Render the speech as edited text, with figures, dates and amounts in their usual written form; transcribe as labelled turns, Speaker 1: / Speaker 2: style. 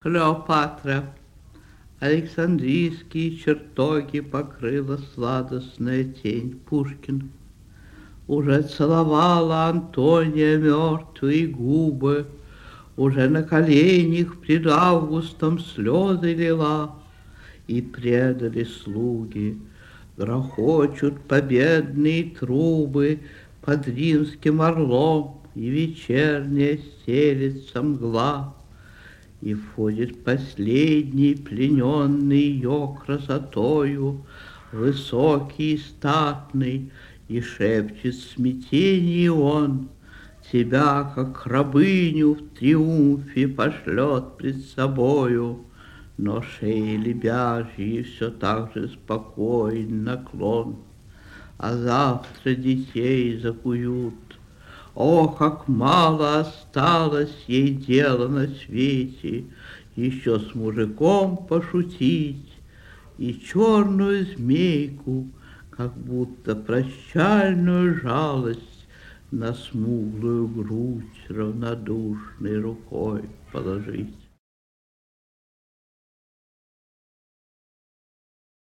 Speaker 1: Клеопатра. Александрийские чертоги покрыла сладостная тень. Пушкин. Уже целовала Антония мертвые губы, уже на коленях пред Августом слезы лила, и предали слуги. Грохочут победные трубы под римским орлом, и вечерняя стелется мгла. И входит последний, плененный ее красотою, высокий и статный, и шепчет в смятении он: тебя, как рабыню, в триумфе пошлет пред собою. Но шеи лебяжьи все так же спокоен наклон. А завтра детей закуют. О, как мало осталось ей дела на свете, еще с мужиком пошутить и черную змейку, как будто прощальную жалость, на смуглую грудь равнодушной рукой положить.